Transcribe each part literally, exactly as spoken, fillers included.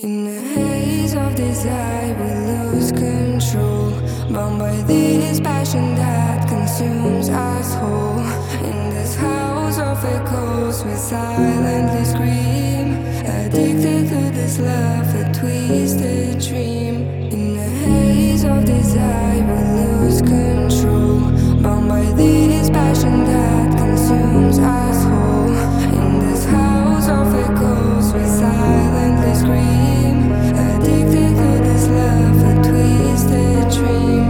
In the haze of desire we lose control, bound by this passion that consumes us whole. In this house of echoes we silently scream, addicted to this love, a twisted dream. In the haze of desire we lose control, bound by this passion that consumes us whole. In this house of echoes we silently scream, addicted to this love, a twisted dream.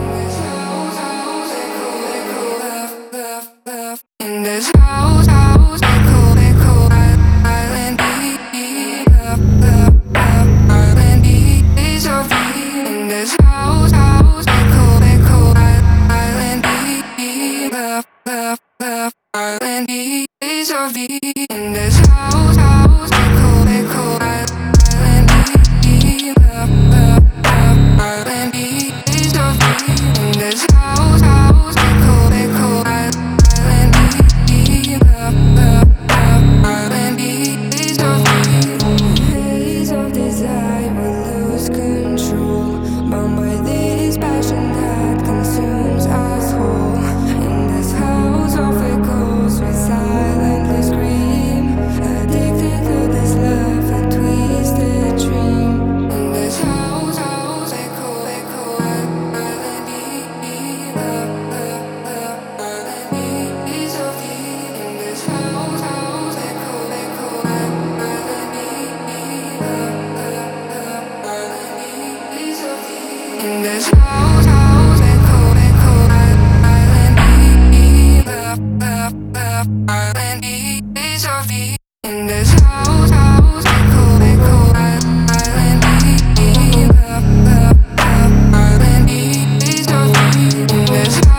In this house, house, echo, echo, island beat, love, love, love, island beat, is of me. In this house, house, echo, echo, island beat, love, love, love, island beat, is of me. In this house, house, echo, echo, island beat, love, love, love, island beat, is of me. In this house, house, echo, echo, island beat, love, love, love, island beat, is of me. Haze of desire we lose control, bound by this passion that consumes us whole. In this house of echoes we silently scream, addicted to this love, a twisted dream. In this house, house, echo, echo, island beat, love, love, love, island beat, is of me. In this house, house, echo, echo, island beat, love, love, love, island beat, is of me. In this house, house, echo, echo, island beat, love, love, love, island beat, is of me. In this house, house, echo, echo, island beat, love, love, love, island beat, is of me. In this